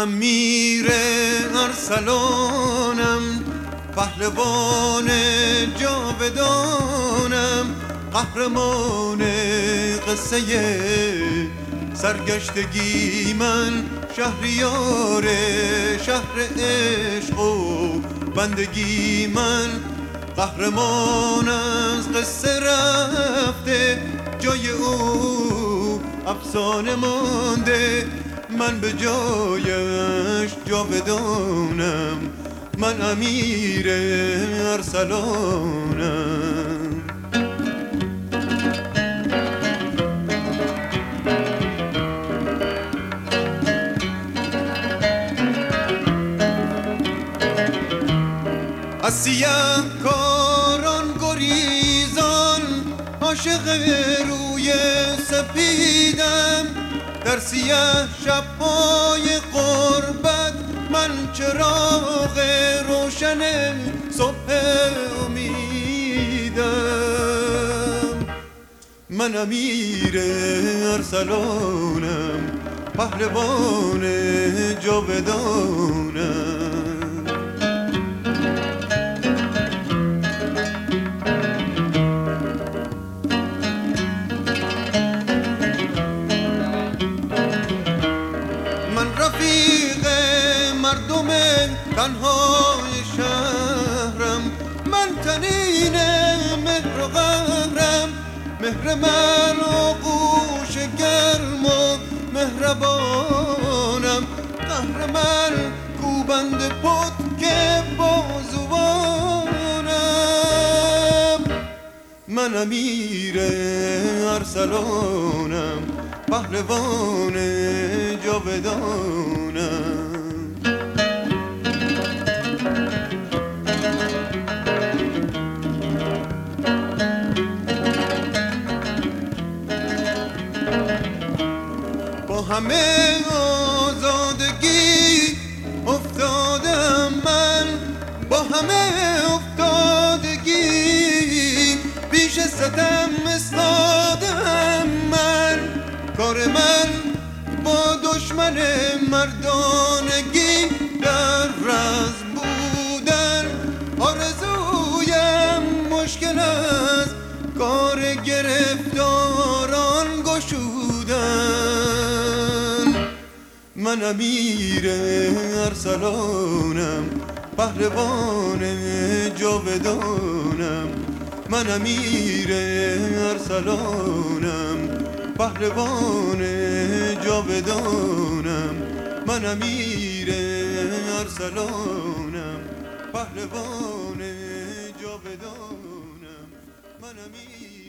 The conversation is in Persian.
امیر ارسلانم، پهلوان جاودانم، قهرمان قصه سرگشتگی من، شهریار شهر عشق و بندگی من. قهرمان از قصه رفته، جای او افسانه مانده، من به جایش جاودانم، من امیر ارسلانم. از سیه کاران گریزان، عاشق روی سپیدم، در سیه شب‌های غربت من چراغ روشن صبح امیدم. من امیر ارسلانم، پهلوان جاودانم. رفیق مردم تنهای شهرم، من تنین مهر و قهرم، مهر من آغوش گرم و مهربانم، قهر من کوبند پتک بازوانم. من امیر ارسلانم، پهلوان جاودانم. با همه آزادگی افتادم من، با همه افتادگی پیش ستم استادم من. کار من با دشمن مردانگی در رزم بودن، آرزویم مشکل است کار گرفتاران گشودن. من امیر ارسلانم، پهلوان جاودانم. من امیر ارسلانم، پهلوان جاودانم. من امیر ارسلانم، پهلوان جاودانم. من امیر